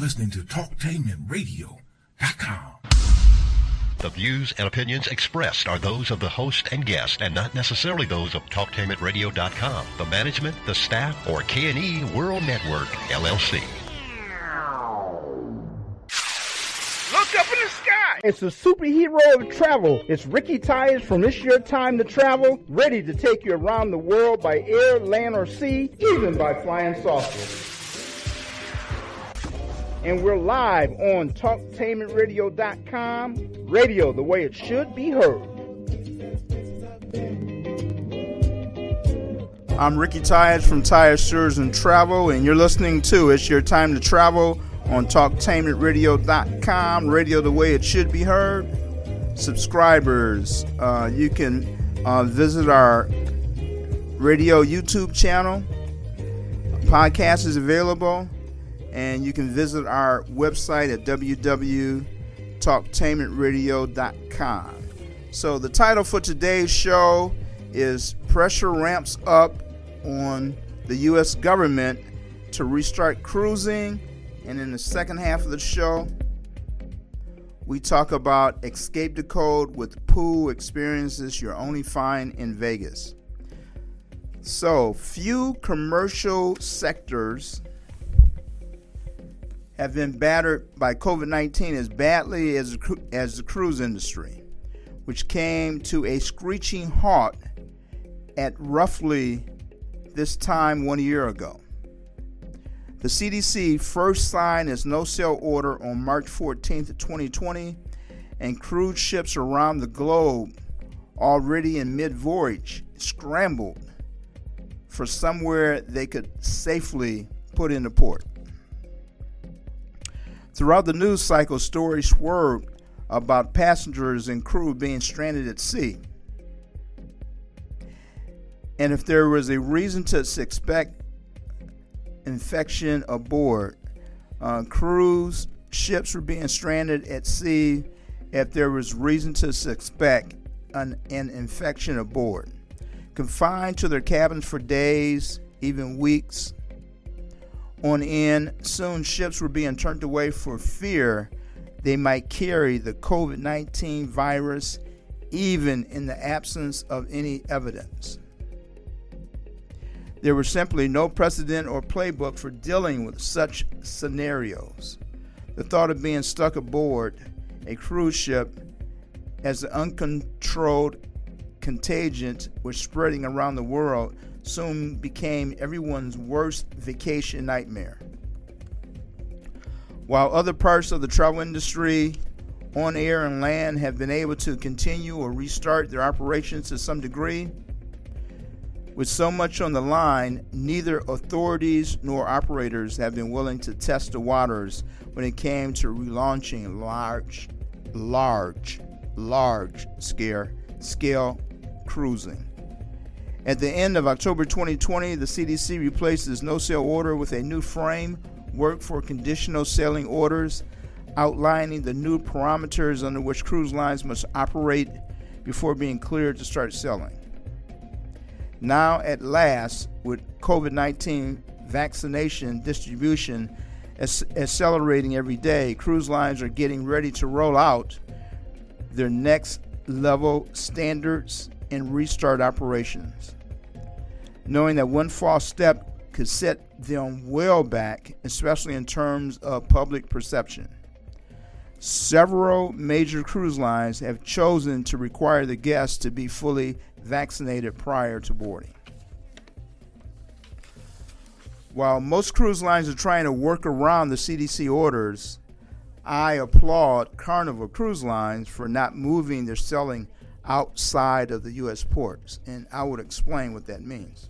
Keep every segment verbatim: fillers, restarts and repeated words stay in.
listening to talktainment radio dot com. The views and opinions expressed are those of the host and guest and not necessarily those of talktainment radio dot com, the management, the staff, or K and E World Network, L L C. Look up in the sky! It's the superhero of travel. It's Ricky Tires from It's Your Time to Travel, ready to take you around the world by air, land, or sea, even by flying saucers. And we're live on talktainment radio dot com, radio the way it should be heard. I'm Ricky Tires from Tires, Tours, and Travel, and you're listening to It's Your Time to Travel on talktainment radio dot com, radio the way it should be heard. Subscribers, uh, you can uh, visit our radio YouTube channel. Podcast is available. And you can visit our website at w w w dot talktainment radio dot com. So the title for today's show is Pressure Ramps Up on the U S Government to Restart Cruising. And in the second half of the show, we talk about Escape the Code with pool experiences you'll only find in Vegas. So few commercial sectors have been battered by covid nineteen as badly as, as the cruise industry, which came to a screeching halt at roughly this time one year ago. The C D C first signed its no-sail order on March fourteenth, twenty twenty, and cruise ships around the globe already in mid-voyage scrambled for somewhere they could safely put into port. Throughout the news cycle, stories swirled about passengers and crew being stranded at sea. And if there was a reason to suspect infection aboard, uh, cruise ships were being stranded at sea if there was reason to suspect an, an infection aboard. Confined to their cabins for days, even weeks on end, soon ships were being turned away for fear they might carry the covid nineteen virus, even in the absence of any evidence. There was simply no precedent or playbook for dealing with such scenarios. The thought of being stuck aboard a cruise ship as the uncontrolled contagion was spreading around the world soon became everyone's worst vacation nightmare. While other parts of the travel industry, on air and land, have been able to continue or restart their operations to some degree, with so much on the line, neither authorities nor operators have been willing to test the waters when it came to relaunching large, large, large scale, scale cruising. At the end of October twenty twenty, the C D C replaced its no-sail order with a new framework for conditional sailing orders, outlining the new parameters under which cruise lines must operate before being cleared to start sailing. Now, at last, with covid nineteen vaccination distribution as- accelerating every day, cruise lines are getting ready to roll out their next level standards and restart operations, knowing that one false step could set them well back, especially in terms of public perception. Several major cruise lines have chosen to require the guests to be fully vaccinated prior to boarding. While most cruise lines are trying to work around the C D C orders, I applaud Carnival Cruise Lines for not moving their sailing outside of the U S ports, and I would explain what that means.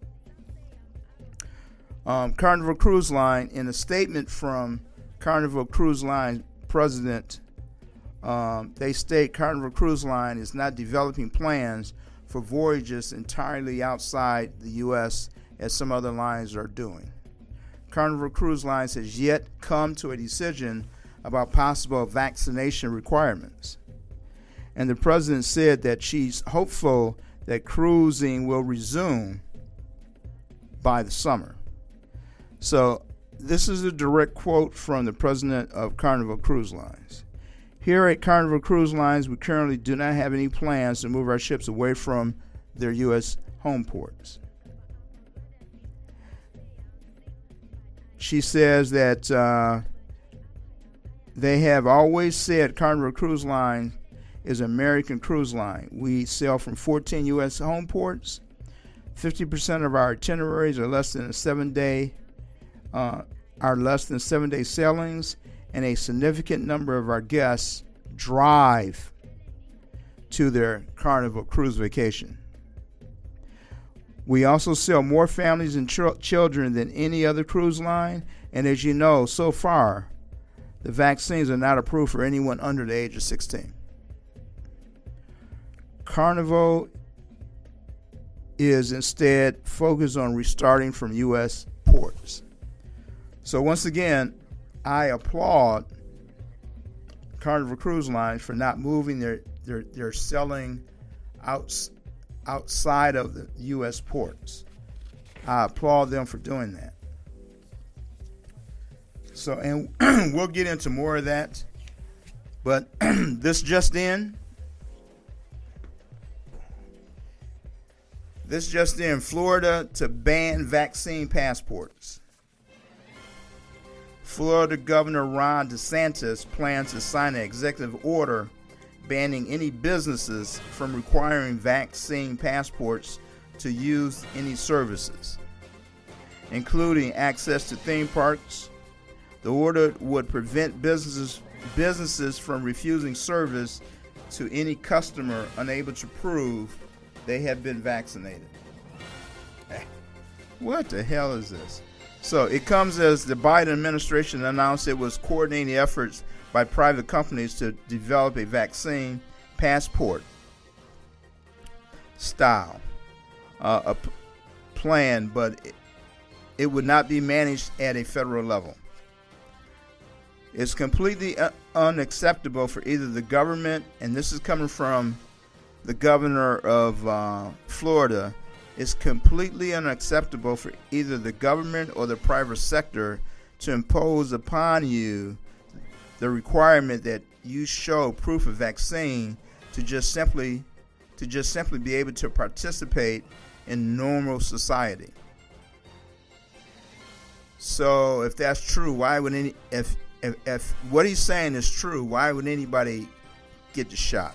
Um, Carnival Cruise Line, in a statement from Carnival Cruise Line president, um, they state Carnival Cruise Line is not developing plans for voyages entirely outside the U S as some other lines are doing. Carnival Cruise Lines has yet come to a decision about possible vaccination requirements. And the president said that she's hopeful that cruising will resume by the summer. So this is a direct quote from the president of Carnival Cruise Lines. Here at Carnival Cruise Lines, we currently do not have any plans to move our ships away from their U S home ports. She says that uh, they have always said Carnival Cruise Line is an American cruise line. We sail from fourteen U S home ports. fifty percent of our itineraries are less than a seven-day, uh, are less than seven-day sailings, and a significant number of our guests drive to their Carnival cruise vacation. We also sail more families and ch- children than any other cruise line, and as you know, so far, the vaccines are not approved for anyone under the age of sixteen. Carnival is instead focused on restarting from U S ports. So once again, I applaud Carnival Cruise Lines for not moving their their, their selling outs, outside of the U S ports. I applaud them for doing that. So, and we'll get into more of that. But this just in, this just in, Florida to ban vaccine passports. Florida Governor Ron DeSantis plans to sign an executive order banning any businesses from requiring vaccine passports to use any services, including access to theme parks. The order would prevent businesses businesses from refusing service to any customer unable to prove they have been vaccinated. What the hell is this? So it comes as the Biden administration announced it was coordinating efforts by private companies to develop a vaccine passport style uh, a p- plan, but it, it would not be managed at a federal level. It's completely un- unacceptable for either the government, and this is coming from the governor of uh, Florida, it's completely unacceptable for either the government or the private sector to impose upon you the requirement that you show proof of vaccine to just simply to just simply be able to participate in normal society. So if that's true, why would any if if, if what he's saying is true, why would anybody get the shot?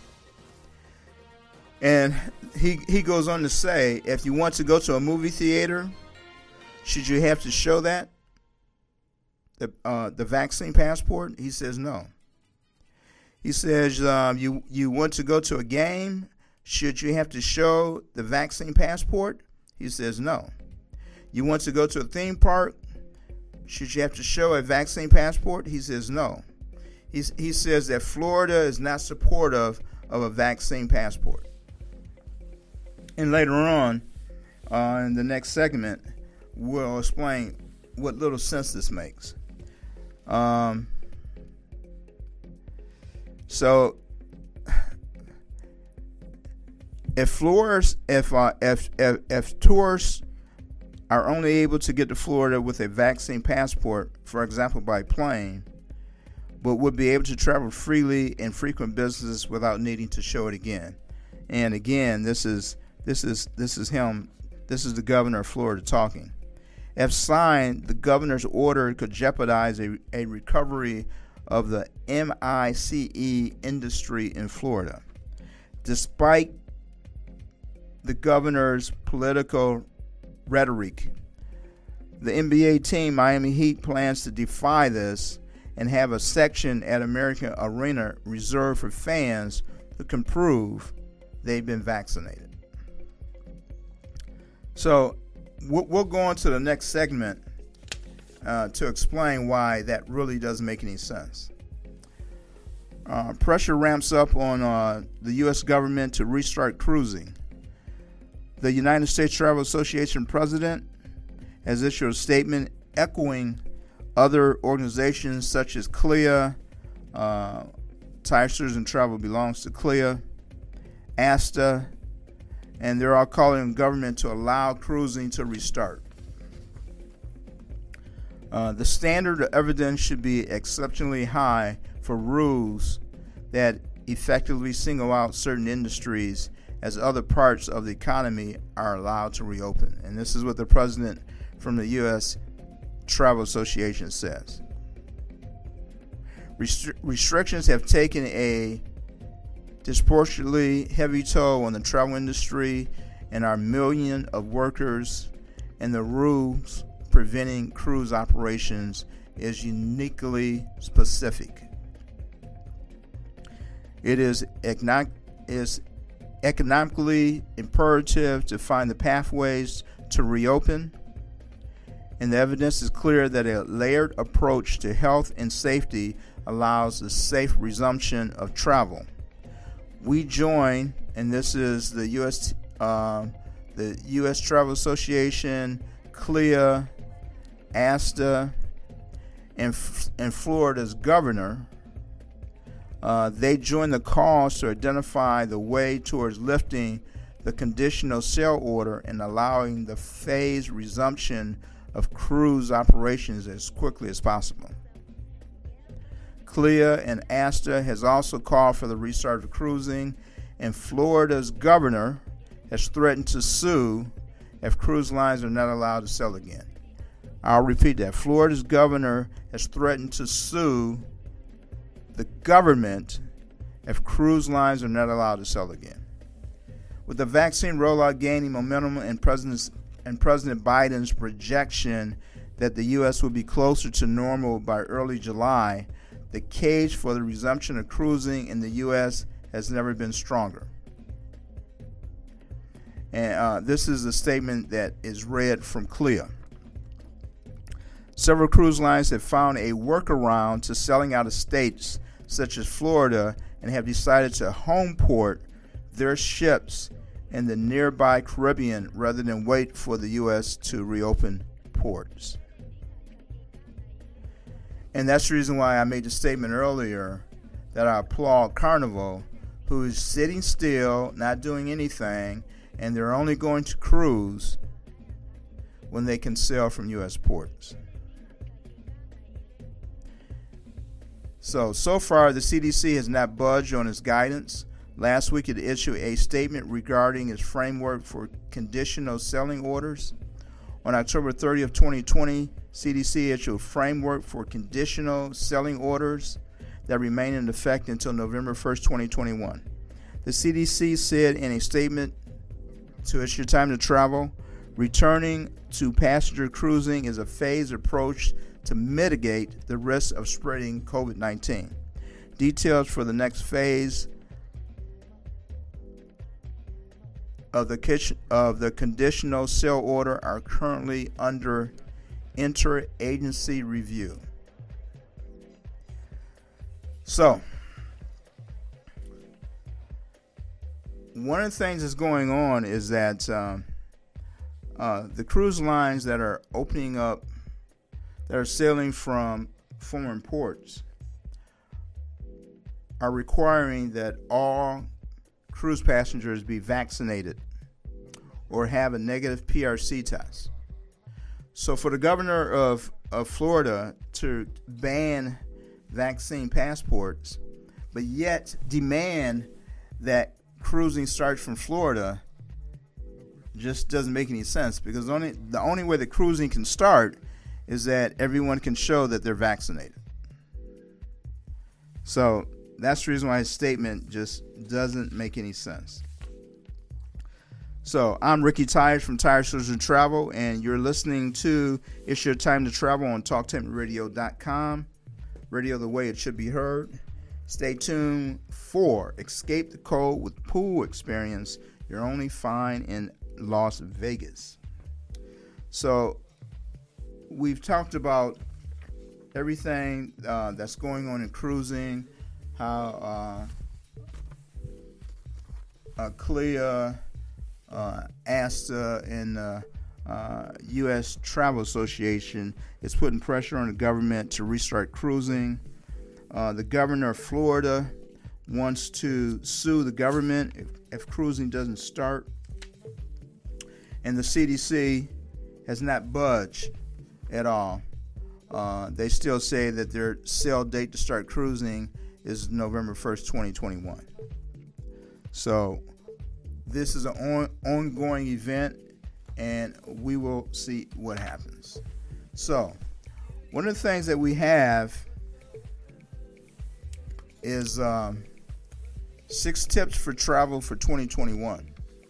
And he he goes on to say, if you want to go to a movie theater, should you have to show that? The uh, the vaccine passport? He says no. He says um, you you want to go to a game? Should you have to show the vaccine passport? He says no. You want to go to a theme park? Should you have to show a vaccine passport? He says no. He's, he says that Florida is not supportive of a vaccine passport. And later on, uh, in the next segment, we'll explain what little sense this makes. Um, so, if Florida's, if, uh, if if if tourists are only able to get to Florida with a vaccine passport, for example, by plane, but would be able to travel freely and frequent businesses without needing to show it again. And again, this is this is this is him. This is the governor of Florida talking. If signed, the governor's order could jeopardize a, a recovery of the M I C E industry in Florida. Despite the governor's political rhetoric, the N B A team Miami Heat plans to defy this and have a section at American Arena reserved for fans who can prove they've been vaccinated. So we'll go on to the next segment uh, to explain why that really doesn't make any sense. Uh, pressure ramps up on uh, the U S government to restart cruising. The United States Travel Association president has issued a statement echoing other organizations such as C L I A, uh, Thai Tourism and Travel belongs to C L I A, A S T A, and they're all calling on government to allow cruising to restart. Uh, the standard of evidence should be exceptionally high for rules that effectively single out certain industries as other parts of the economy are allowed to reopen. And this is what the president from the U S Travel Association says. Restri- restrictions have taken a disproportionately heavy toll on the travel industry and our million of workers, and the rules preventing cruise operations is uniquely specific. It is, economic, is economically imperative to find the pathways to reopen, and the evidence is clear that a layered approach to health and safety allows the safe resumption of travel. We join, and this is the U S uh, the U S Travel Association, C L I A, ASTA, and, and Florida's governor. Uh, they join the calls to identify the way towards lifting the conditional sail order and allowing the phased resumption of cruise operations as quickly as possible. C L I A and ASTA has also called for the restart of cruising, and Florida's governor has threatened to sue if cruise lines are not allowed to sail again. I'll repeat that. Florida's governor has threatened to sue the government if cruise lines are not allowed to sail again. With the vaccine rollout gaining momentum and President, and President Biden's projection that the U S will be closer to normal by early July, the case for the resumption of cruising in the U S has never been stronger. And uh, this is a statement that is read from C L I A. Several cruise lines have found a workaround to selling out of states such as Florida and have decided to home port their ships in the nearby Caribbean rather than wait for the U S to reopen ports. And that's the reason why I made the statement earlier that I applaud Carnival, who is sitting still, not doing anything, and they're only going to cruise when they can sail from U S ports. So, so far, the C D C has not budged on its guidance. Last week, it issued a statement regarding its framework for conditional sailing orders. On October thirtieth, twenty twenty, C D C issued a framework for conditional sailing orders that remain in effect until November first, twenty twenty-one. The C D C said in a statement to It's Your Time to Travel, returning to passenger cruising is a phased approach to mitigate the risk of spreading covid nineteen. Details for the next phase of the kitchen, of the conditional sail order are currently under interagency review. So, one of the things that's going on is that um, uh, the cruise lines that are opening up, that are sailing from foreign ports, are requiring that all cruise passengers be vaccinated or have a negative P R C test. So for the governor of, of Florida to ban vaccine passports, but yet demand that cruising starts from Florida, just doesn't make any sense, because only the only way that cruising can start is that everyone can show that they're vaccinated. So that's the reason why his statement just doesn't make any sense. So I'm Ricky Tires from Tires Solutions Travel, and you're listening to It's Your Time to Travel on talk tainment radio dot com. Radio the way it should be heard. Stay tuned for Escape the Cold with Pool Experience. You're only fine in Las Vegas. So we've talked about everything uh, that's going on in cruising, how uh, uh, C L I A, uh, ASTA, and uh, uh, U S Travel Association is putting pressure on the government to restart cruising. Uh, the governor of Florida wants to sue the government if, if cruising doesn't start. And the C D C has not budged at all Uh, they still say that their sale date to start cruising is November first, twenty twenty-one. So this is an on, ongoing event, and we will see what happens. So one of the things that we have is um, six tips for travel for twenty twenty-one.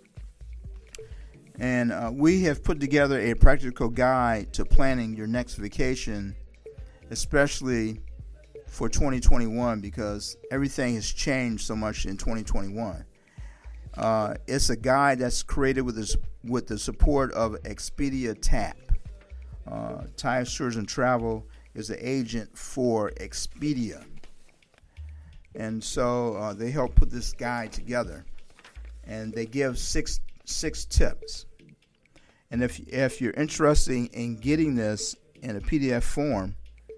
And uh, we have put together a practical guide to planning your next vacation, especially for twenty twenty-one, because everything has changed so much in twenty twenty-one. Uh, it's a guide that's created with this, with the support of Expedia Tap. Uh, Tyus Tours and Travel is the agent for Expedia. And so uh, they help put this guide together. And they give six six tips. And if if you're interested in getting this in a P D F form,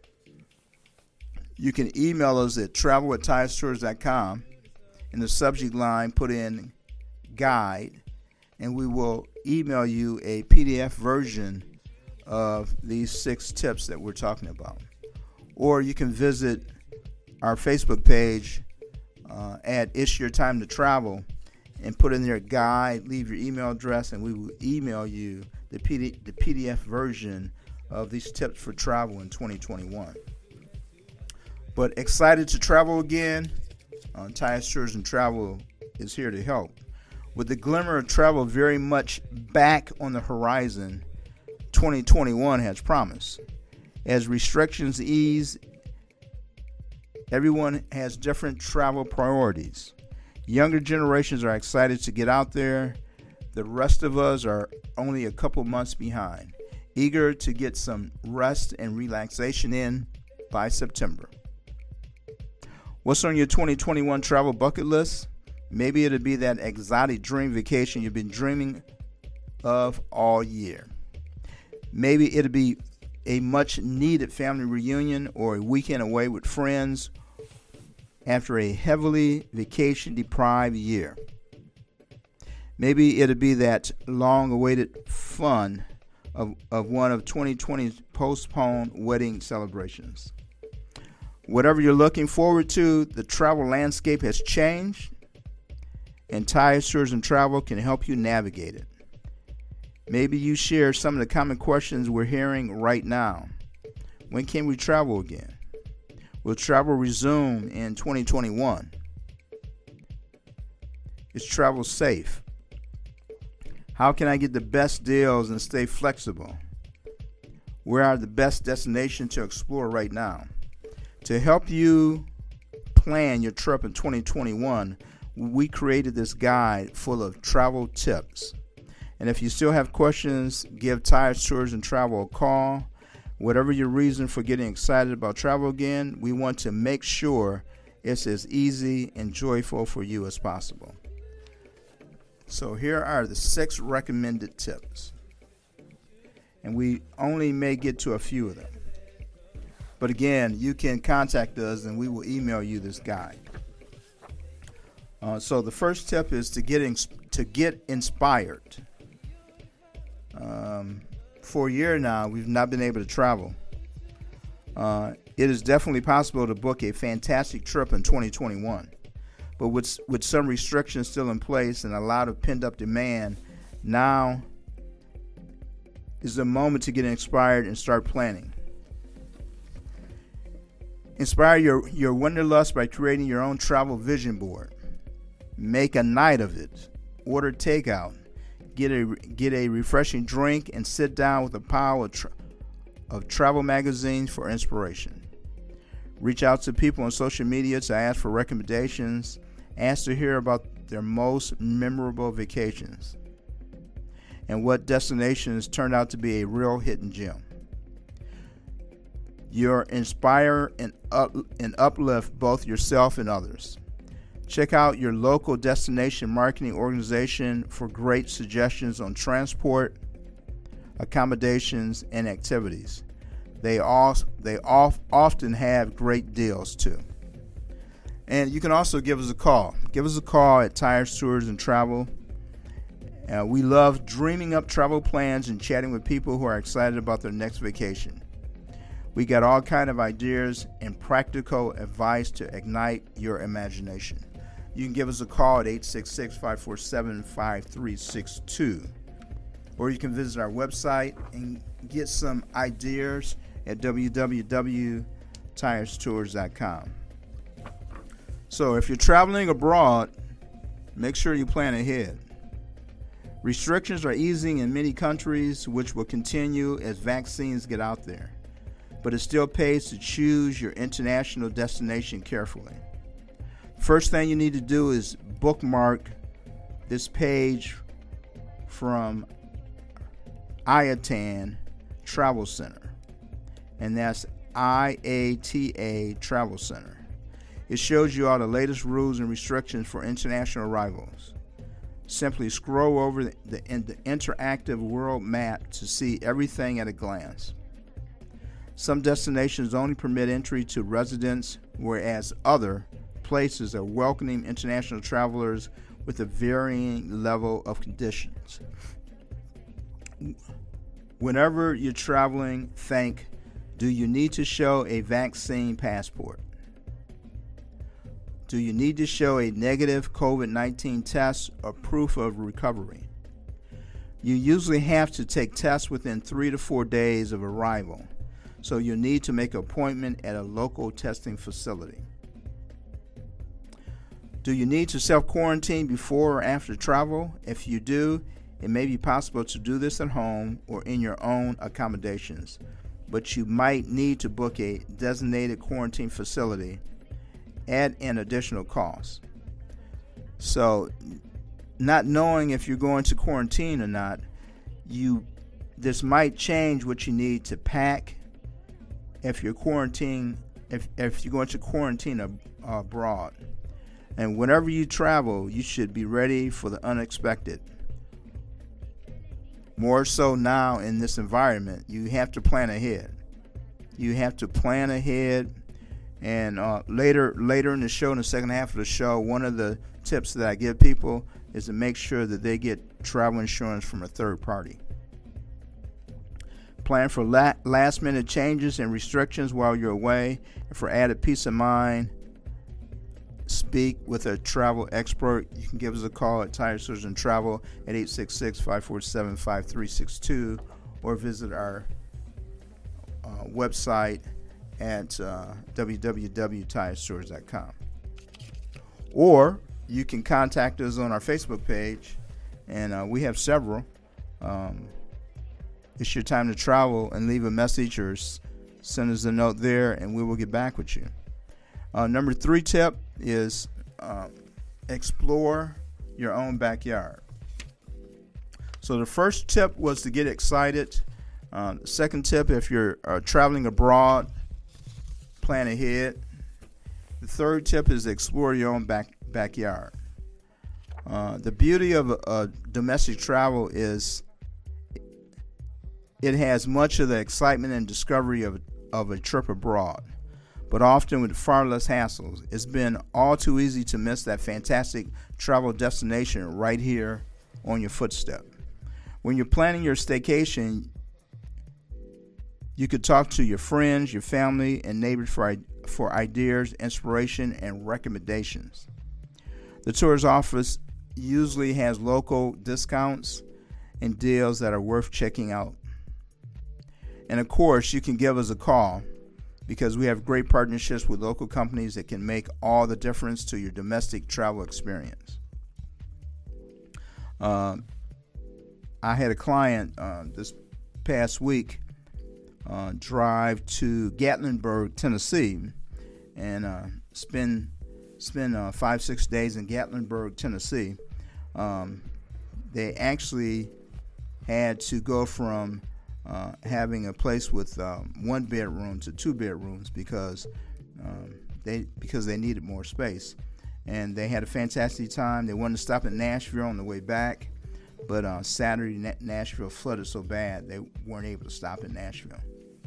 you can email us at travel at tyus tours dot com. In the subject line, put in guide, and we will email you a P D F version of these six tips that we're talking about. Or you can visit our Facebook page uh, at It's Your Time to Travel and put in their guide, leave your email address, and we will email you the P D, the P D F version of these tips for travel in twenty twenty-one. But excited to travel again? Uh, Tyus Tours and Travel is here to help. With the glimmer of travel very much back on the horizon, twenty twenty-one has promised. As restrictions ease, everyone has different travel priorities. Younger generations are excited to get out there. The rest of us are only a couple months behind, eager to get some rest and relaxation in by September. What's on your twenty twenty-one travel bucket list? Maybe it'll be that exotic dream vacation you've been dreaming of all year. Maybe it'll be a much needed family reunion or a weekend away with friends after a heavily vacation deprived year. Maybe it'll be that long awaited fun of, of one of twenty twenty's postponed wedding celebrations. Whatever you're looking forward to, the travel landscape has changed, and Tyus Tours and Travel can help you navigate it. Maybe you share some of the common questions we're hearing right now. When can we travel again? Will travel resume in twenty twenty-one? Is travel safe? How can I get the best deals and stay flexible? Where are the best destinations to explore right now? To help you plan your trip in twenty twenty-one, we created this guide full of travel tips. And if you still have questions, give Tyus Tours and Travel a call. Whatever your reason for getting excited about travel again, we want to make sure it's as easy and joyful for you as possible. So here are the six recommended tips. And we only may get to a few of them. But again, you can contact us and we will email you this guide. Uh, so the first tip is to get ins- to get inspired. Um, for a year now, we've not been able to travel. Uh, it is definitely possible to book a fantastic trip in twenty twenty-one. But with, with some restrictions still in place and a lot of pent-up demand, now is the moment to get inspired and start planning. Inspire your, your wanderlust by creating your own travel vision board. Make a night of it. Order takeout. Get a get a refreshing drink and sit down with a pile of, tra- of travel magazines for inspiration. Reach out to people on social media to ask for recommendations. Ask to hear about their most memorable vacations and what destinations turned out to be a real hidden gem. You'll inspire and, up, and uplift both yourself and others. Check out your local destination marketing organization for great suggestions on transport, accommodations, and activities. They all they off, often have great deals too. And you can also give us a call. Give us a call at Tyus Tours and Travel. Uh, we love dreaming up travel plans and chatting with people who are excited about their next vacation. We got all kind of ideas and practical advice to ignite your imagination. You can give us a call at eight six six, five four seven, five three six two. Or you can visit our website and get some ideas at w w w dot tires tours dot com. So if you're traveling abroad, make sure you plan ahead. Restrictions are easing in many countries, which will continue as vaccines get out there. But it still pays to choose your international destination carefully. First thing you need to do is bookmark this page from I A T A N Travel Center, and that's I A T A Travel Center. It shows you all the latest rules and restrictions for international arrivals. Simply scroll over the, the, the interactive world map to see everything at a glance. Some destinations only permit entry to residents, whereas other places are welcoming international travelers with a varying level of conditions. Whenever you're traveling, think, do you need to show a vaccine passport? Do you need to show a negative covid nineteen test or proof of recovery? You usually have to take tests within three to four days of arrival, so you need to make an appointment at a local testing facility. Do you need to self-quarantine before or after travel? If you do, it may be possible to do this at home or in your own accommodations, but you might need to book a designated quarantine facility at an additional cost. So, not knowing if you're going to quarantine or not, you this might change what you need to pack if you're quarantine if if you're going to quarantine ab- abroad. And whenever you travel, you should be ready for the unexpected. More so now in this environment, you have to plan ahead. You have to plan ahead. And uh, later later in the show, in the second half of the show, one of the tips that I give people is to make sure that they get travel insurance from a third party. Plan for la- last minute changes and restrictions while you're away. And for added peace of mind, speak with a travel expert. You can give us a call at Tire Surgeon Travel at eight six six, five four seven, five three six two or visit our uh, website at uh, w w w dot tire stores dot com. Or you can contact us on our Facebook page, and uh, we have several. Um, it's your time to travel, and leave a message or s- send us a note there, and we will get back with you. Uh, number three tip is uh, explore your own backyard. So the first tip was to get excited. Uh, the second tip, if you're uh, traveling abroad, plan ahead. The third tip is explore your own back backyard. Uh, the beauty of uh, domestic travel is it has much of the excitement and discovery of, of a trip abroad, but often with far less hassles. It's been all too easy to miss that fantastic travel destination right here on your footstep. When you're planning your staycation, you could talk to your friends, your family, and neighbors for, for ideas, inspiration, and recommendations. The tour's office usually has local discounts and deals that are worth checking out. And of course, you can give us a call because we have great partnerships with local companies that can make all the difference to your domestic travel experience. Uh, I had a client uh, this past week uh, drive to Gatlinburg, Tennessee, and uh, spend spend uh, five six days in Gatlinburg, Tennessee. Um, they actually had to go from uh, having a place with um, one bedroom to two bedrooms because um, they because they needed more space, and they had a fantastic time. They wanted to stop in Nashville on the way back, but uh, Saturday Nashville flooded so bad they weren't able to stop in Nashville.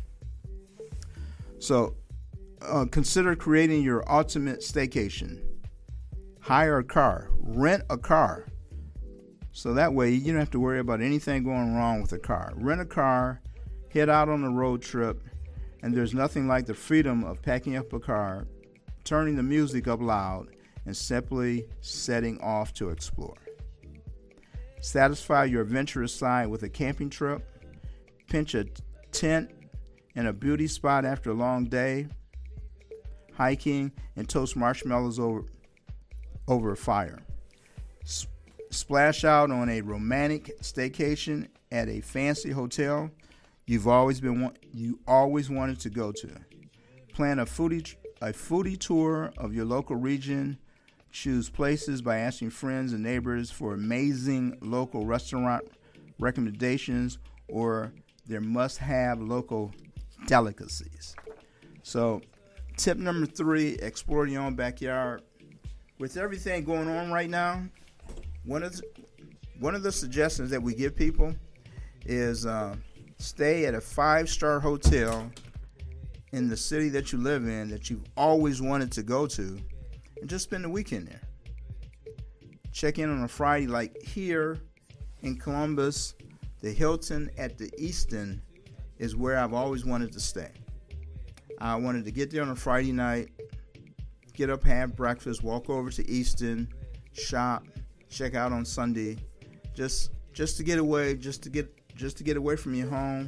So uh, consider creating your ultimate staycation. Hire a car, rent a car. So that way you don't have to worry about anything going wrong with the car. Rent a car, head out on a road trip, And there's nothing like the freedom of packing up a car, turning the music up loud, and simply setting off to explore. Satisfy your adventurous side with a camping trip, pinch a tent in a beauty spot after a long day, hiking, and toast marshmallows over, over a fire. S- splash out on a romantic staycation at a fancy hotel you've always been wa- you always wanted to go to. Plan a foodie a foodie tour of your local region. Choose places by asking friends and neighbors for amazing local restaurant recommendations or their must-have local delicacies. So, tip number three, explore your own backyard. With everything going on right now, one of the, one of the suggestions that we give people is uh, stay at a five-star hotel in the city that you live in that you've always wanted to go to, and just spend the weekend there. Check in on a Friday, like here in Columbus, the Hilton at the Easton is where I've always wanted to stay. I wanted to get there on a Friday night, get up, have breakfast, walk over to Easton, shop, check out on Sunday, just just to get away, just to get just to get away from your home,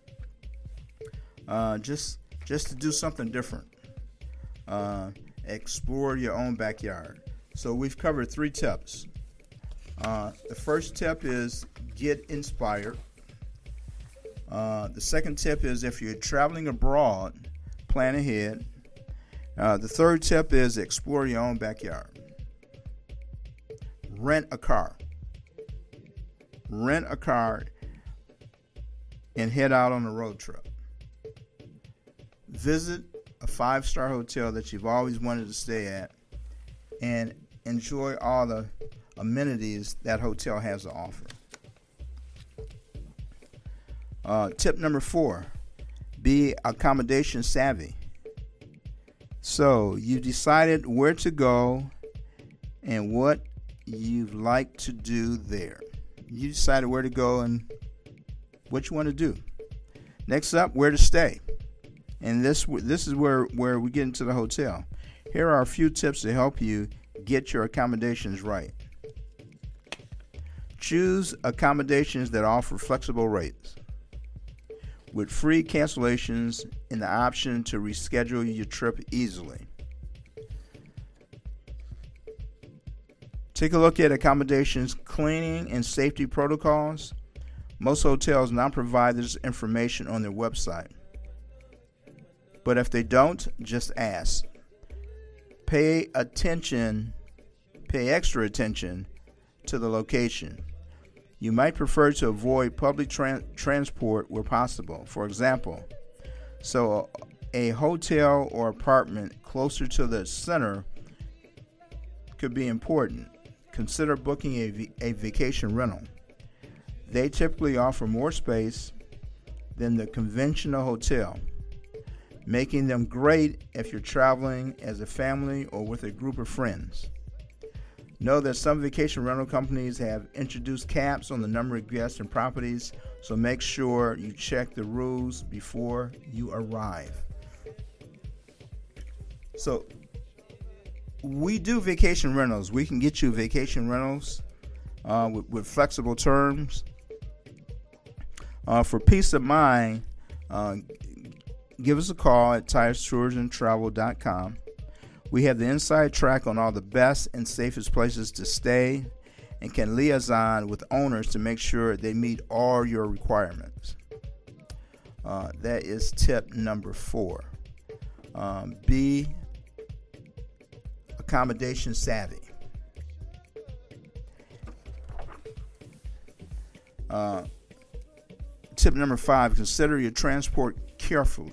uh, just just to do something different. Uh, explore your own backyard. So we've covered three tips. Uh, the first tip is get inspired. Uh, the second tip is if you're traveling abroad, plan ahead. Uh, the third tip is explore your own backyard. Rent a car. Rent a car and head out on a road trip. Visit a five-star hotel that you've always wanted to stay at and enjoy all the amenities that hotel has to offer. Uh, tip number four, be accommodation savvy. So you decided where to go and what you'd like to do there. You decided where to go and what you want to do. Next up, where to stay. And this this is where, where we get into the hotel. Here are a few tips to help you get your accommodations right. Choose accommodations that offer flexible rates, with free cancellations and the option to reschedule your trip easily. Take a look at accommodations cleaning and safety protocols. Most hotels now provide this information on their website. But if they don't, just ask. Pay attention, pay extra attention to the location. You might prefer to avoid public tra- transport where possible. For example, so a hotel or apartment closer to the center could be important. Consider booking a, v- a vacation rental. They typically offer more space than the conventional hotel, making them great if you're traveling as a family or with a group of friends. Know that some vacation rental companies have introduced caps on the number of guests and properties, so make sure you check the rules before you arrive. So, we do vacation rentals. We can get you vacation rentals uh, with, with flexible terms. Uh, for peace of mind, uh, give us a call at tires tours and travel dot com. We have the inside track on all the best and safest places to stay and can liaison with owners to make sure they meet all your requirements. Uh, that is tip number four. Um, be accommodation savvy. Uh, tip number five, consider your transport carefully.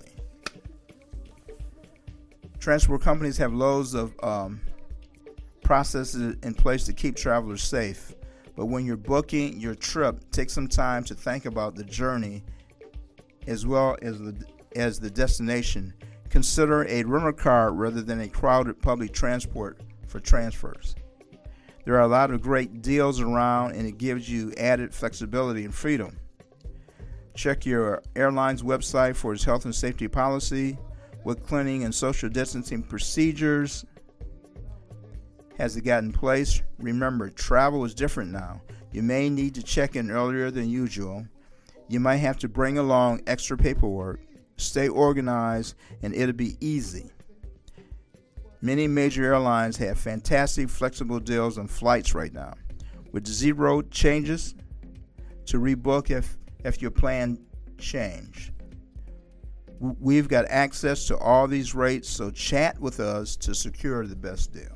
Transport companies have loads of um, processes in place to keep travelers safe. But when you're booking your trip, take some time to think about the journey as well as the, as the destination. Consider a rental car rather than a crowded public transport for transfers. There are a lot of great deals around, and it gives you added flexibility and freedom. Check your airline's website for its health and safety policy. What cleaning and social distancing procedures has it got in place? Remember, travel is different now. You may need to check in earlier than usual. You might have to bring along extra paperwork. Stay organized, and it'll be easy. Many major airlines have fantastic flexible deals on flights right now, with zero changes to rebook if, if your plan changed. We've got access to all these rates, so chat with us to secure the best deal.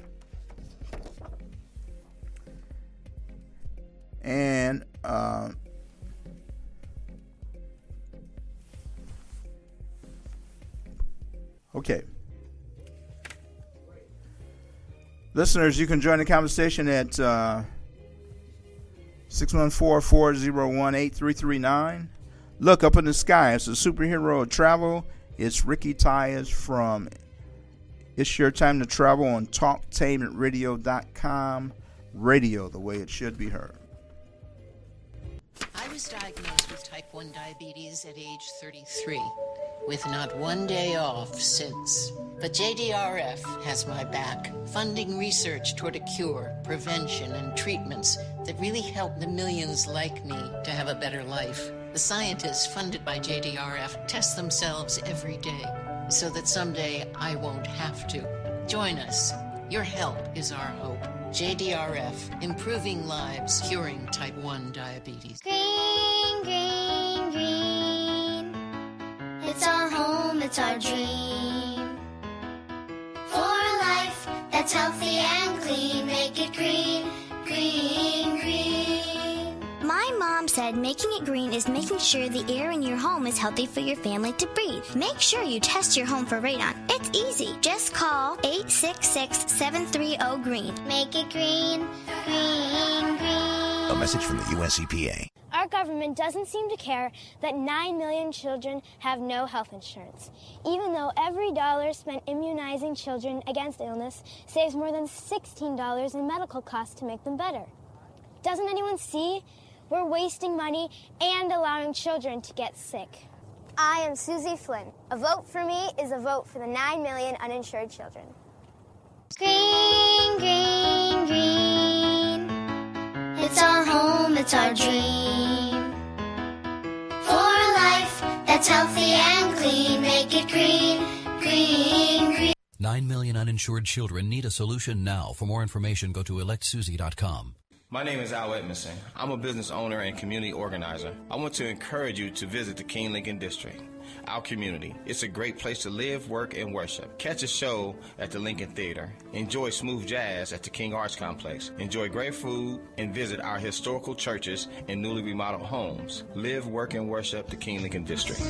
And uh, okay. Listeners, you can join the conversation at uh, six one four, four oh one, eight three three nine. Look up in the sky. It's a superhero of travel. It's Ricky Tyers from It's Your Time to Travel on talktainment radio dot com. Radio, the way it should be heard. I was diagnosed with type one diabetes at age thirty-three, with not one day off since. But J D R F has my back, funding research toward a cure, prevention, and treatments that really help the millions like me to have a better life. The scientists funded by J D R F test themselves every day so that someday I won't have to. Join us. Your help is our hope. J D R F, improving lives, curing type one diabetes. Green, green, green. It's our home, it's our dream. For a life that's healthy and clean, make it green, green, green. My mom said making it green is making sure the air in your home is healthy for your family to breathe. Make sure you test your home for radon. It's easy. Just call eight six six, seven three zero, GREEN. Make it green, green, green. A message from the U S E P A. Our government doesn't seem to care that nine million children have no health insurance, even though every dollar spent immunizing children against illness saves more than sixteen dollars in medical costs to make them better. Doesn't anyone see? We're wasting money and allowing children to get sick. I am Susie Flynn. A vote for me is a vote for the nine million uninsured children. Green, green, green. It's our home, it's our dream. For a life that's healthy and clean, make it green, green, green. Nine million uninsured children need a solution now. For more information, go to elect susie dot com. My name is Al Edmondson. I'm a business owner and community organizer. I want to encourage you to visit the King Lincoln District, our community. It's a great place to live, work, and worship. Catch a show at the Lincoln Theater. Enjoy smooth jazz at the King Arts Complex. Enjoy great food and visit our historical churches and newly remodeled homes. Live, work, and worship the King Lincoln District.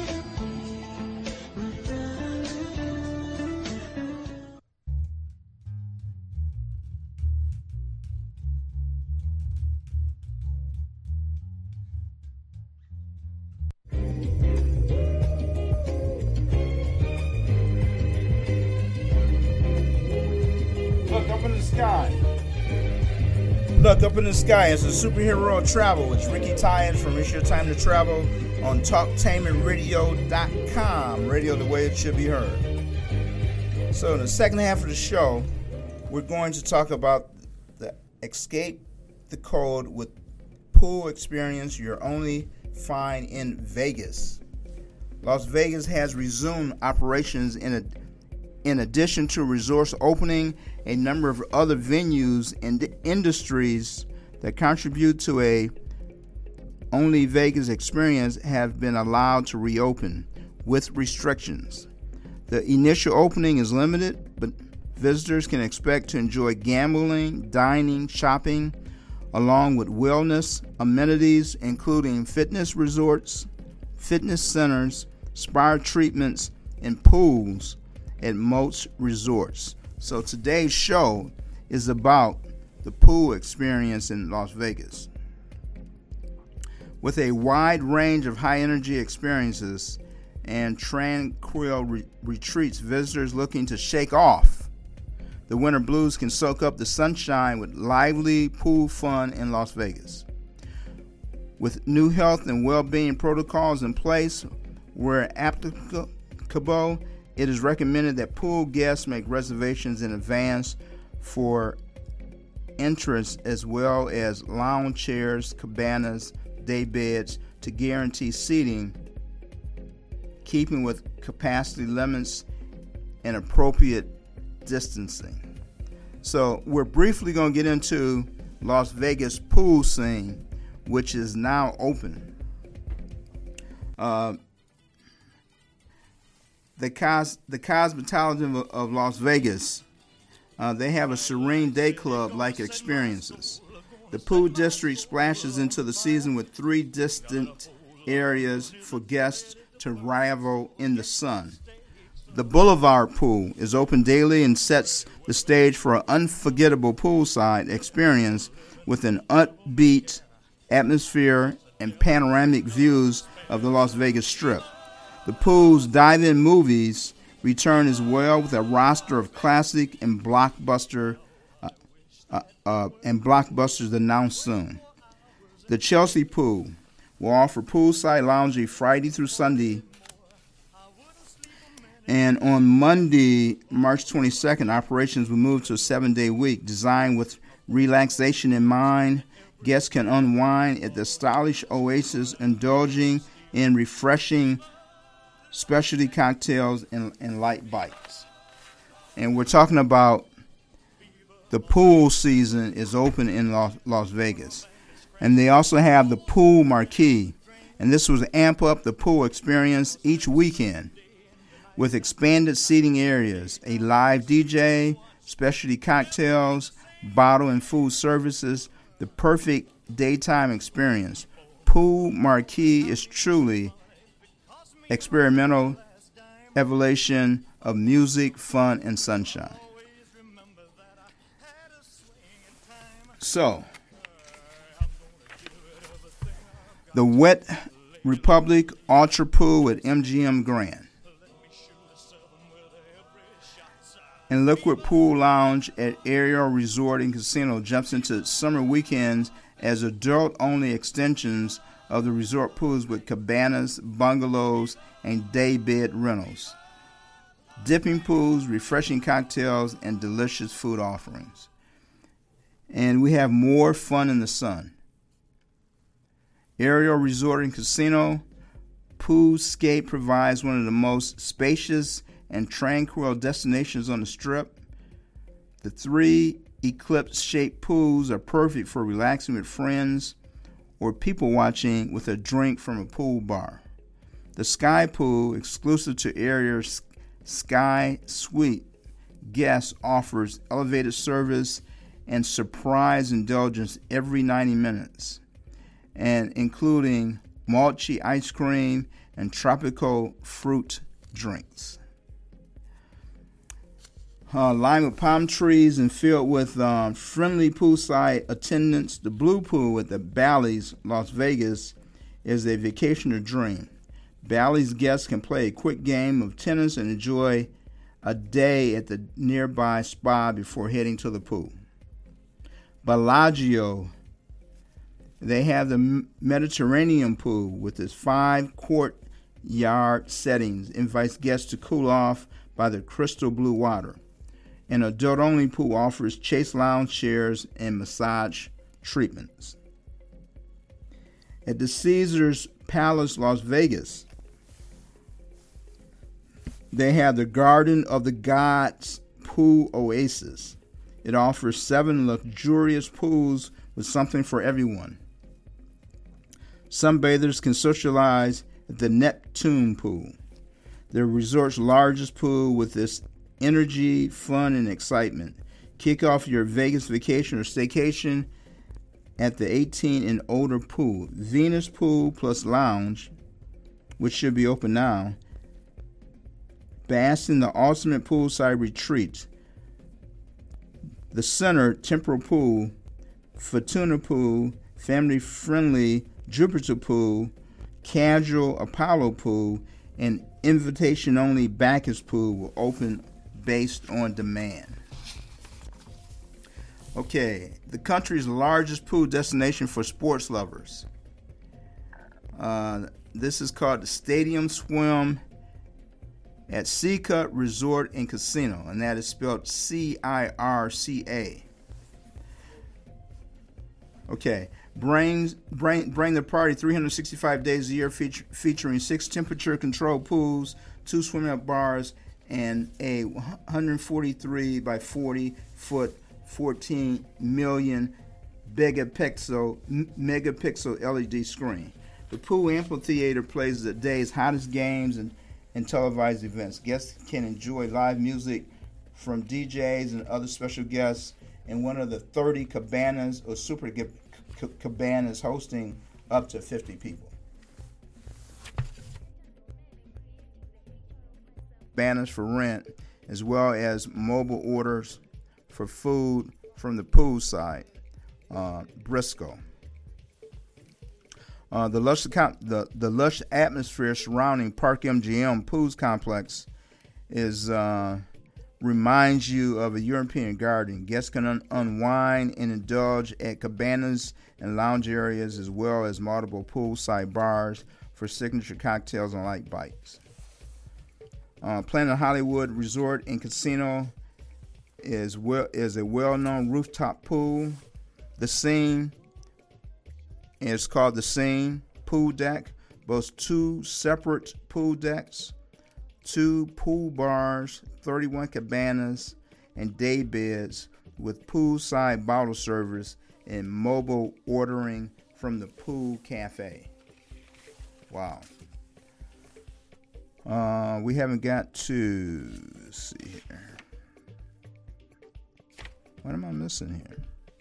Look up in the sky. It's a superhero of travel. It's Ricky Tyers from It's Your Time to Travel on talktainment radio dot com. Radio the way it should be heard. So in the second half of the show, we're going to talk about the Escape the Cold with pool experience you're only find in Vegas. Las Vegas has resumed operations in a In addition to resorts opening, a number of other venues and industries that contribute to a only Vegas experience have been allowed to reopen with restrictions. The initial opening is limited, but visitors can expect to enjoy gambling, dining, shopping, along with wellness amenities including fitness resorts, fitness centers, spa treatments, and pools at most resorts. So today's show is about the pool experience in Las Vegas. With a wide range of high-energy experiences and tranquil re- retreats, visitors looking to shake off the winter blues can soak up the sunshine with lively pool fun in Las Vegas. With new health and well-being protocols in place where applicable, it is recommended that pool guests make reservations in advance for entrance, as well as lounge chairs, cabanas, day beds to guarantee seating, keeping with capacity limits and appropriate distancing. So we're briefly going to get into Las Vegas pool scene, which is now open. Uh, the Cos the Cosmetology of, of Las Vegas, uh, they have a serene day club-like experiences. The pool district splashes into the season with three distant areas for guests to revel in the sun. The Boulevard Pool is open daily and sets the stage for an unforgettable poolside experience with an upbeat atmosphere and panoramic views of the Las Vegas Strip. The pool's dive-in movies return as well, with a roster of classic and blockbuster uh, uh, uh, and blockbusters announced soon. The Chelsea Pool will offer poolside lounging Friday through Sunday, and on Monday, March twenty-second, operations will move to a seven-day week designed with relaxation in mind. Guests can unwind at the stylish oasis, indulging in refreshing specialty cocktails and, and light bites. And we're talking about the pool season is open in Las, Las Vegas. And they also have the Pool Marquee. And this was amp up the pool experience each weekend with expanded seating areas, a live D J, specialty cocktails, bottle and food services, the perfect daytime experience. Pool Marquee is truly experimental evolution of music, fun, and sunshine. So, the Wet Republic Ultra Pool at M G M Grand and Liquid Pool Lounge at Ariel Resort and Casino jumps into summer weekends as adult-only extensions of the resort pools with cabanas, bungalows, and day bed rentals, dipping pools, refreshing cocktails, and delicious food offerings. And we have more fun in the sun. Ariel Resort and Casino Poolscape provides one of the most spacious and tranquil destinations on the Strip. The three eclipse-shaped pools are perfect for relaxing with friends or people watching with a drink from a pool bar. The Sky Pool, exclusive to Ariel's Sky Suite guests, offers elevated service and surprise indulgence every ninety minutes, and including mochi ice cream and tropical fruit drinks. Uh, lined with palm trees and filled with um, friendly poolside attendants, the Blue Pool at the Bally's Las Vegas is a vacationer dream. Bally's guests can play a quick game of tennis and enjoy a day at the nearby spa before heading to the pool. Bellagio, they have the Mediterranean Pool with its five courtyard settings, invites guests to cool off by the crystal blue water. An adult-only pool offers chase lounge chairs and massage treatments. At the Caesars Palace, Las Vegas, they have the Garden of the Gods Pool Oasis. It offers seven luxurious pools with something for everyone. Sunbathers can socialize at the Neptune Pool, the resort's largest pool, with its energy, fun, and excitement. Kick off your Vegas vacation or staycation at the eighteen and older pool. Venus Pool plus Lounge, which should be open now. Bask in the ultimate poolside retreat. The Center Temporal Pool, Fortuna Pool, family-friendly Jupiter Pool, casual Apollo Pool, and invitation-only Bacchus Pool will open based on demand. Okay, the country's largest pool destination for sports lovers. Uh, this is called the Stadium Swim at Circa Resort and Casino, and that is spelled C I R C A. Okay, bring, bring, bring the party three hundred sixty-five days a year, feature, featuring six temperature-controlled pools, two swim-up bars, and a one hundred forty-three by forty foot, fourteen million megapixel, megapixel L E D screen. The pool amphitheater plays the day's hottest games and, and televised events. Guests can enjoy live music from D Js and other special guests in one of the thirty cabanas or super cabanas hosting up to fifty people. Cabanas for rent, as well as mobile orders for food from the pool side, uh, Briscoe. Uh, the lush the, the lush atmosphere surrounding Park M G M Pools Complex is uh, reminds you of a European garden. Guests can un- unwind and indulge at cabanas and lounge areas, as well as multiple poolside bars for signature cocktails and light bites. Uh, Planet Hollywood Resort and Casino is well is a well-known rooftop pool. The Scene, and it's called the Scene Pool Deck, boasts two separate pool decks, two pool bars, thirty-one cabanas, and day beds with poolside bottle service and mobile ordering from the pool cafe. Wow. Uh, we haven't got to, let's see here. What am I missing here?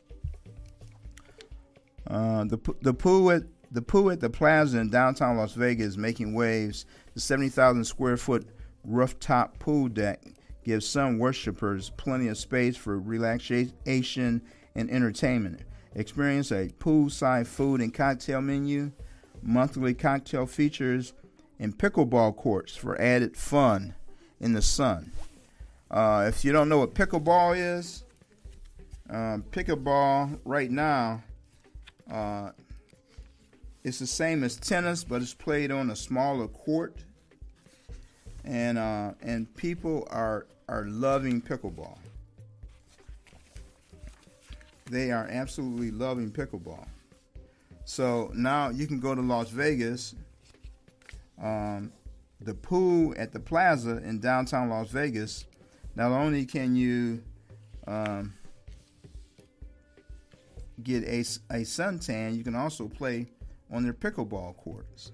Uh, the the pool at the pool at the Plaza in downtown Las Vegas is making waves. The seventy thousand square foot rooftop pool deck gives some worshipers plenty of space for relaxation and entertainment. Experience a poolside food and cocktail menu, monthly cocktail features, and pickleball courts for added fun in the sun. Uh, if you don't know what pickleball is, um, pickleball right now, uh, it's the same as tennis, but it's played on a smaller court, and uh, and people are are loving pickleball. They are absolutely loving pickleball. So now you can go to Las Vegas. Um, the pool at the Plaza in downtown Las Vegas, not only can you um, get a, a suntan, you can also play on their pickleball courts.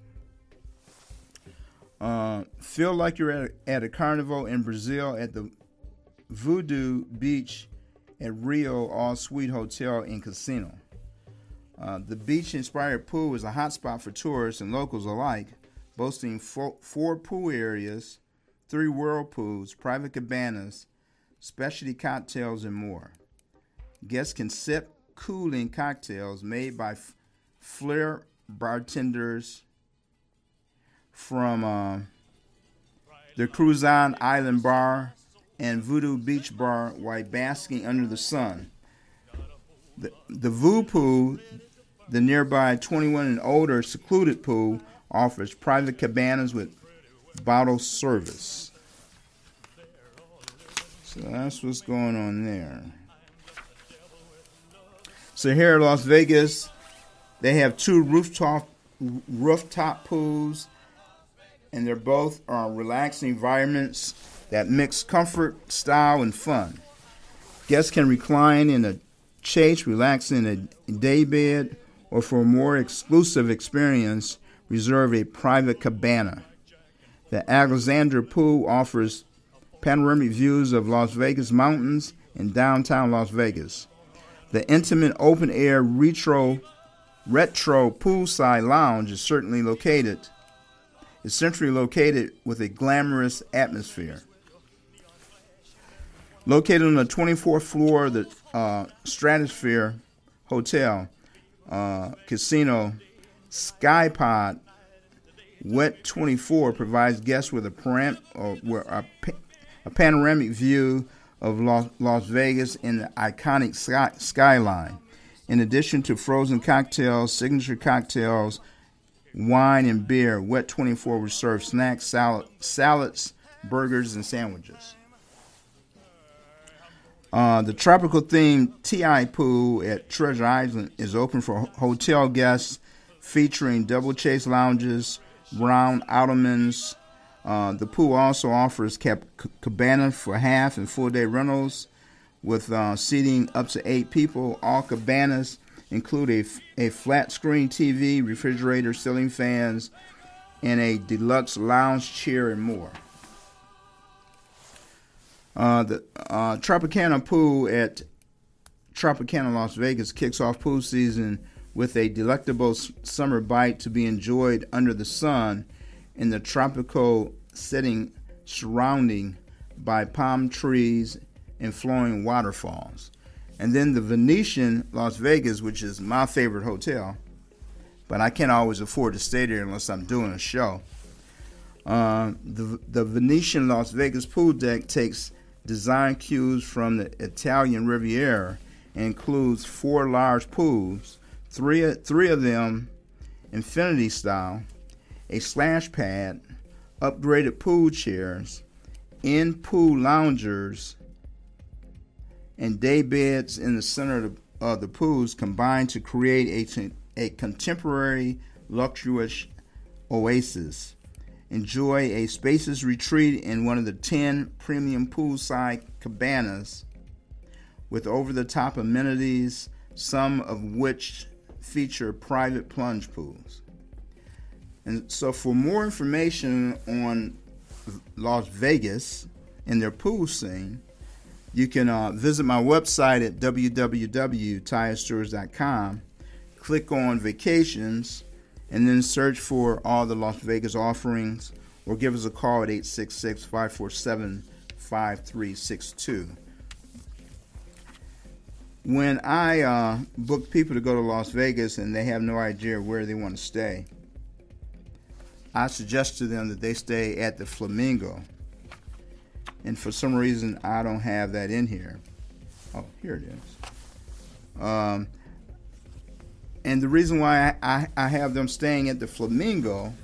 Uh, feel like you're at a, at a carnival in Brazil at the Voodoo Beach at Rio All-Suite Hotel and Casino. Uh, the beach-inspired pool is a hotspot for tourists and locals alike, boasting four, four pool areas, three whirlpools, private cabanas, specialty cocktails, and more. Guests can sip cooling cocktails made by f- flair bartenders from uh, the Cruzan Island Bar and Voodoo Beach Bar while basking under the sun. The, the Voo Pool, the nearby twenty-one and older secluded pool, offers private cabanas with bottle service. So that's what's going on there. So here in Las Vegas, they have two rooftop rooftop pools, and they're both are relaxing environments that mix comfort, style, and fun. Guests can recline in a chase, relax in a day bed, or for a more exclusive experience, reserve a private cabana. The Alexander Pool offers panoramic views of Las Vegas mountains and downtown Las Vegas. The intimate open-air retro retro poolside lounge is certainly located, is centrally located with a glamorous atmosphere. Located on the twenty-fourth floor of the uh, Stratosphere Hotel, uh, Casino, Skypod Wet twenty-four provides guests with a, param- or, a, a panoramic view of Las, Las Vegas and the iconic sky- skyline. In addition to frozen cocktails, signature cocktails, wine and beer. Wet twenty-four will serve snacks, salad, salads, burgers, and sandwiches. Uh, the tropical-themed T I pool at Treasure Island is open for hotel guests, featuring double chase lounges, round ottomans. Uh, the pool also offers cap- cabana for half and full day rentals with uh, seating up to eight people. All cabanas include a, f- a flat screen T V, refrigerator, ceiling fans, and a deluxe lounge chair and more. Uh, the uh, Tropicana pool at Tropicana Las Vegas kicks off pool season with a delectable s- summer bite to be enjoyed under the sun in the tropical setting surrounding by palm trees and flowing waterfalls. And then the Venetian Las Vegas, which is my favorite hotel, but I can't always afford to stay there unless I'm doing a show. Uh, the, the Venetian Las Vegas pool deck takes design cues from the Italian Riviera and includes four large pools, three, three of them infinity style, a splash pad, upgraded pool chairs, in-pool loungers, and day beds in the center of the, of the pools combine to create a, a contemporary luxurious oasis. Enjoy a spacious retreat in one of the ten premium poolside cabanas with over-the-top amenities, some of which feature private plunge pools. And so for more information on Las Vegas and their pool scene, you can uh, visit my website at w w w dot ty stewart dot com, click on vacations, and then search for all the Las Vegas offerings, or give us a call at eight six six, five four seven, five three six two. When I uh, book people to go to Las Vegas and they have no idea where they want to stay, I suggest to them that they stay at the Flamingo. And for some reason, I don't have that in here. Oh, here it is. Um, and the reason why I, I, I have them staying at the Flamingo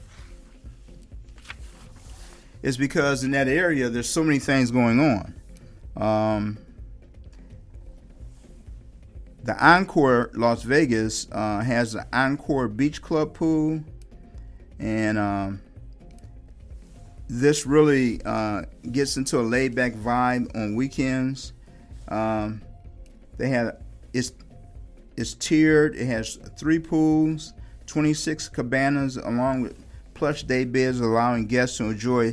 is because in that area, there's so many things going on. Um, the Encore Las Vegas uh, has the Encore Beach Club pool. And um, this really uh, gets into a laid-back vibe on weekends. Um, they have it's it's tiered. It has three pools, twenty-six cabanas, along with plush day beds, allowing guests to enjoy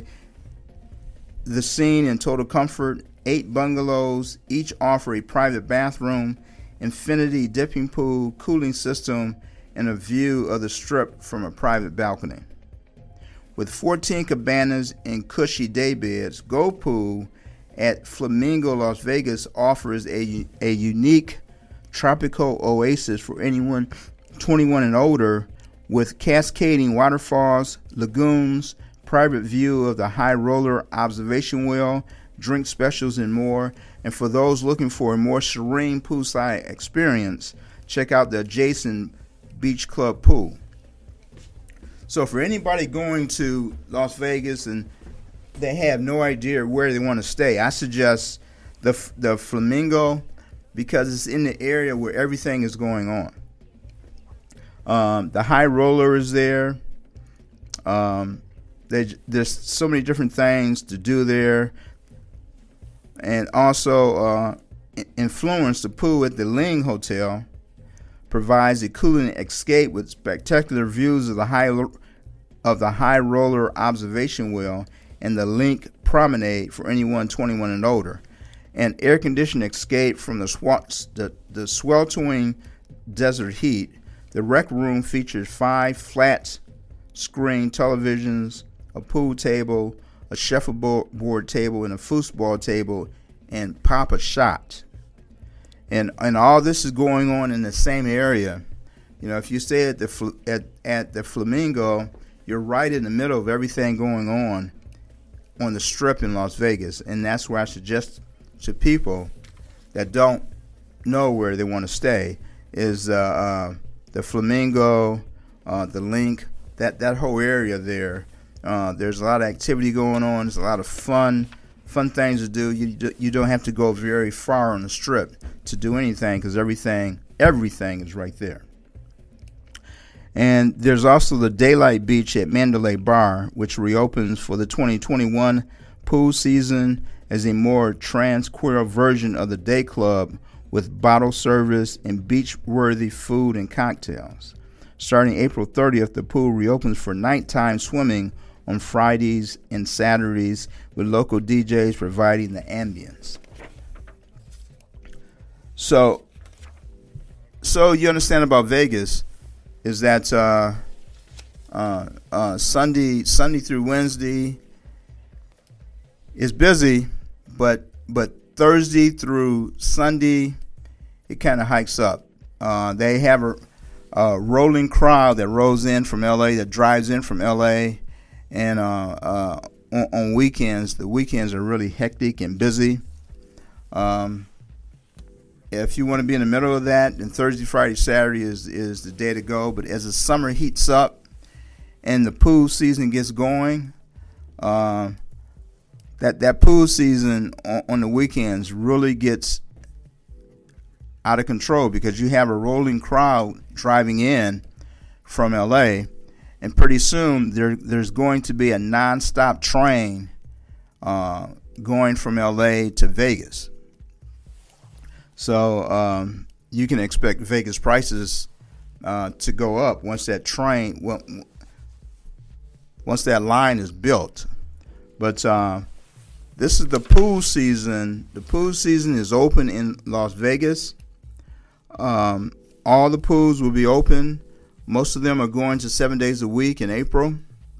the scene in total comfort. Eight bungalows, each offer a private bathroom, infinity dipping pool, cooling system, and a view of the Strip from a private balcony. With fourteen cabanas and cushy day beds, Go Pool at Flamingo Las Vegas offers a, a unique tropical oasis for anyone twenty-one and older, with cascading waterfalls, lagoons, private view of the High Roller observation well, drink specials, and more. And for those looking for a more serene poolside experience, check out the adjacent Beach Club pool. So for anybody going to Las Vegas and they have no idea where they want to stay, I suggest the the Flamingo, because it's in the area where everything is going on. Um, the High Roller is there. Um, they, there's so many different things to do there. And also, uh, Influence, the pool at the Ling Hotel, provides a cooling escape with spectacular views of the high of the High Roller observation well and the Link Promenade for anyone twenty-one and older. An air-conditioned escape from the, swat, the, the sweltering desert heat. The rec room features five flat-screen televisions, a pool table, a shuffleboard table, and a foosball table, and pop a shot. And and all this is going on in the same area. You know, if you stay at the at at the Flamingo, you're right in the middle of everything going on on the Strip in Las Vegas, and that's where I suggest to people that don't know where they want to stay is uh, uh, the Flamingo, uh, the Link, that that whole area there. Uh, there's a lot of activity going on. There's a lot of fun fun things to do. You you don't have to go very far on the Strip to do anything because everything everything is right there. And there's also the Daylight Beach at Mandalay Bar, which reopens for the twenty twenty-one pool season as a more trans-queer version of the day club with bottle service and beach-worthy food and cocktails. Starting April thirtieth, the pool reopens for nighttime swimming on Fridays and Saturdays with local D Js providing the ambience. So, so you understand about Vegas is that uh, uh, uh, Sunday, Sunday through Wednesday is busy, but but Thursday through Sunday it kind of hikes up. Uh, they have a, a rolling crowd that rolls in from L A, that drives in from L A, and uh, uh, on, on weekends, the weekends are really hectic and busy. Um, If you want to be in the middle of that, then Thursday, Friday, Saturday is, is the day to go. But as the summer heats up and the pool season gets going, uh, that, that pool season on, on the weekends really gets out of control because you have a rolling crowd driving in from L A, and pretty soon there there's going to be a nonstop train uh, going from L A to Vegas. So um, you can expect Vegas prices uh, to go up once that train, well, once that line is built. But uh, this is the pool season. The pool season is open in Las Vegas. Um, all the pools will be open. Most of them are going to seven days a week in April.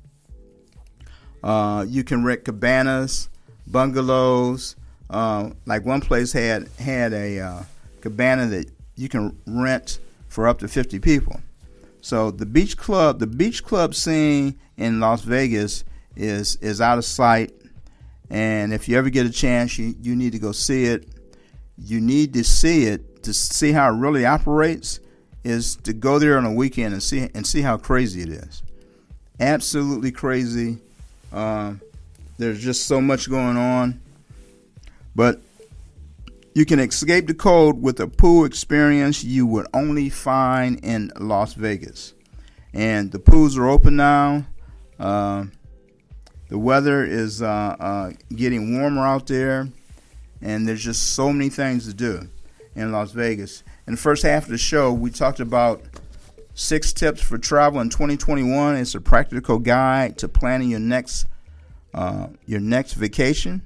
Uh, you can rent cabanas, bungalows. Uh, like one place had had a uh, cabana that you can rent for up to fifty people. So the beach club, the beach club scene in Las Vegas is is out of sight. And if you ever get a chance, you, you need to go see it. You need to see it to see how it really operates. Is to go there on a weekend and see and see how crazy it is. Absolutely crazy. Um, there's just so much going on. But you can escape the cold with a pool experience you would only find in Las Vegas. And the pools are open now. Uh, the weather is uh, uh, getting warmer out there. And there's just so many things to do in Las Vegas. In the first half of the show, we talked about six tips for travel in twenty twenty-one. It's a practical guide to planning your next uh, your next vacation.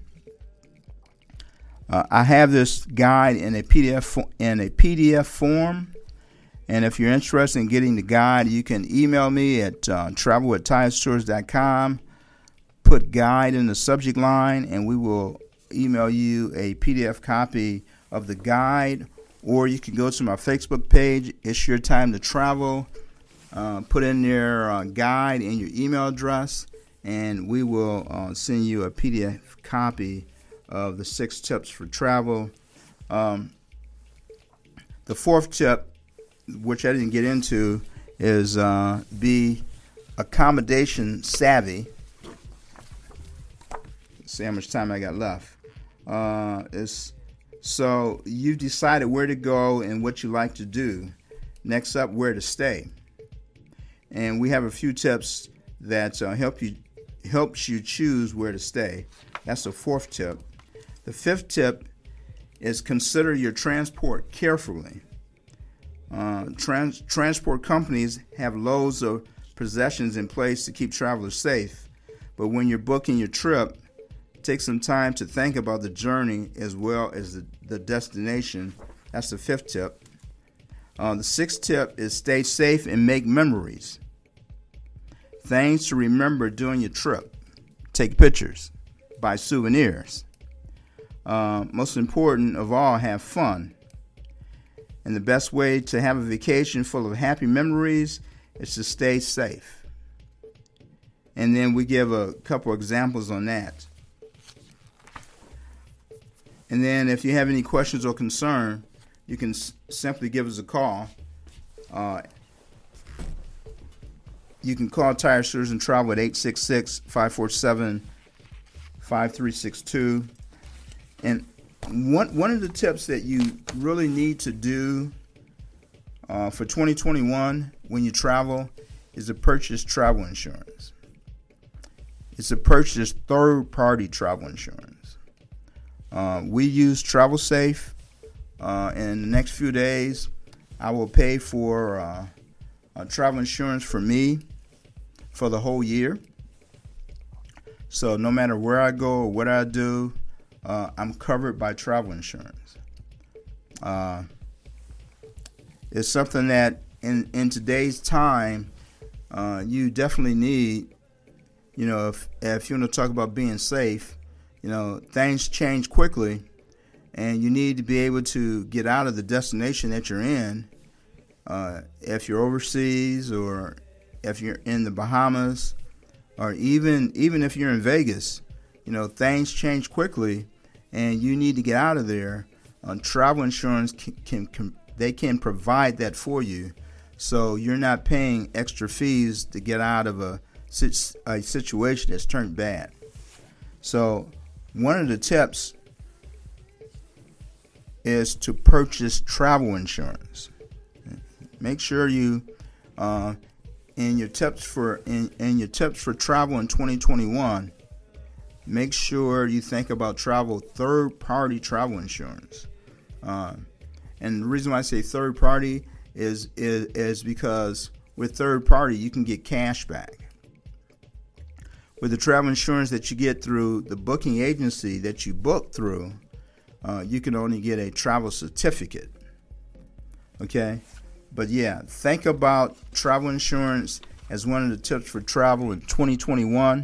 Uh, I have this guide in a P D F in a P D F form, and if you're interested in getting the guide, you can email me at uh, travel at tides tours dot com. Put guide in the subject line, and we will email you a P D F copy of the guide. Or you can go to my Facebook page. It's Your Time to Travel. Uh, put in your uh, guide and your email address, and we will uh, send you a P D F copy of the six tips for travel. Um, the fourth tip, which I didn't get into, is uh, be accommodation savvy. Let's see how much time I got left. Uh, it's, so you've decided where to go and what you like to do. Next up, where to stay. And we have a few tips that uh, help you helps you choose where to stay. That's the fourth tip. The fifth tip is consider your transport carefully. Uh, trans- transport companies have loads of possessions in place to keep travelers safe. But when you're booking your trip, take some time to think about the journey as well as the, the destination. That's the fifth tip. Uh, the sixth tip is stay safe and make memories. Things to remember during your trip. Take pictures. Buy souvenirs. Uh, most important of all, have fun. And the best way to have a vacation full of happy memories is to stay safe. And then we give a couple examples on that. And then if you have any questions or concern, you can s- simply give us a call uh, you can call Tire Stores and Travel at eight six six, five four seven, five three six two. And one one of the tips that you really need to do uh, for twenty twenty-one when you travel is to purchase travel insurance. It's to purchase third-party travel insurance. Uh, we use TravelSafe. Uh, in the next few days, I will pay for uh, uh, travel insurance for me for the whole year. So no matter where I go or what I do, uh, I'm covered by travel insurance. Uh, it's something that in, in today's time, uh, you definitely need. You know, if, if you want to talk about being safe, you know, things change quickly, and you need to be able to get out of the destination that you're in. Uh, if you're overseas, or if you're in the Bahamas, or even even if you're in Vegas, you know, things change quickly, and you need to get out of there. Uh, travel insurance can, can, can they can provide that for you, so you're not paying extra fees to get out of a a situation that's turned bad. So one of the tips is to purchase travel insurance. Make sure you, uh, in your tips for in, in your tips for travel in twenty twenty-one, make sure you think about travel third-party travel insurance. Uh, and the reason why I say third-party is, is is because with third-party you can get cash back. With the travel insurance that you get through the booking agency that you book through, uh, you can only get a travel certificate. Okay? But yeah, think about travel insurance as one of the tips for travel in twenty twenty-one.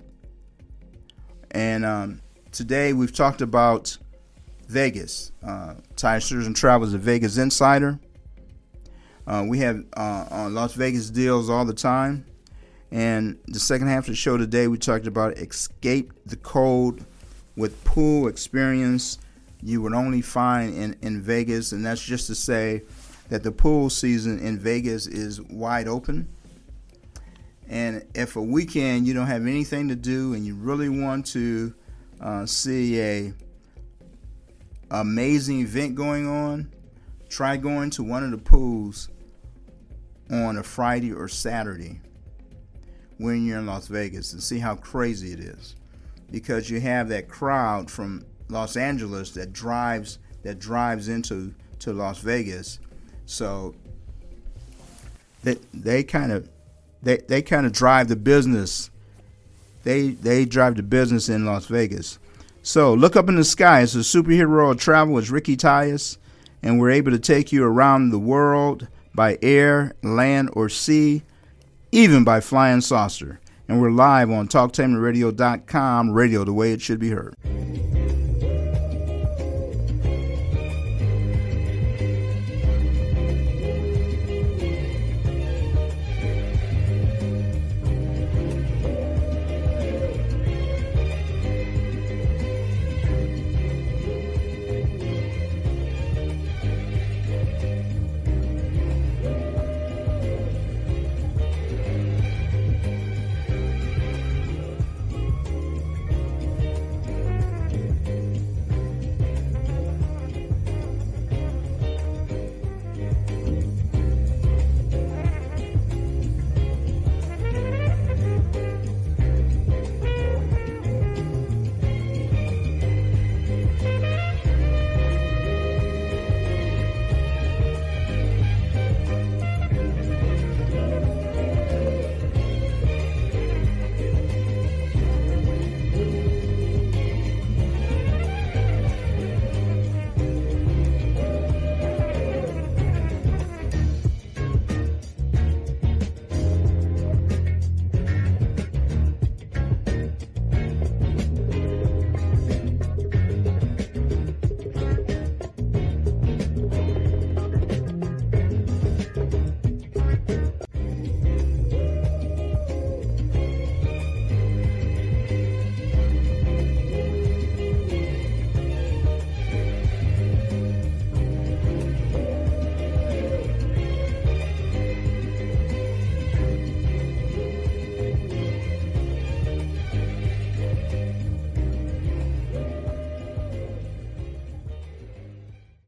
And um, today we've talked about Vegas. Uh, Tire Stores and Travel is a Vegas insider. Uh, we have uh, on Las Vegas deals all the time. And the second half of the show today, we talked about escape the cold with pool experience you would only find in, in Vegas. And that's just to say that the pool season in Vegas is wide open. And if a weekend you don't have anything to do and you really want to uh, see a amazing event going on, try going to one of the pools on a Friday or Saturday when you're in Las Vegas and see how crazy it is, because you have that crowd from Los Angeles that drives that drives into to Las Vegas. So they they kind of they, they kind of drive the business. They they drive the business in Las Vegas. So look up in the sky. It's a superhero of travel. It's Ricky Tyus, and we're able to take you around the world by air, land, or sea, even by flying saucer. And we're live on talk tainment radio dot com, radio the way it should be heard.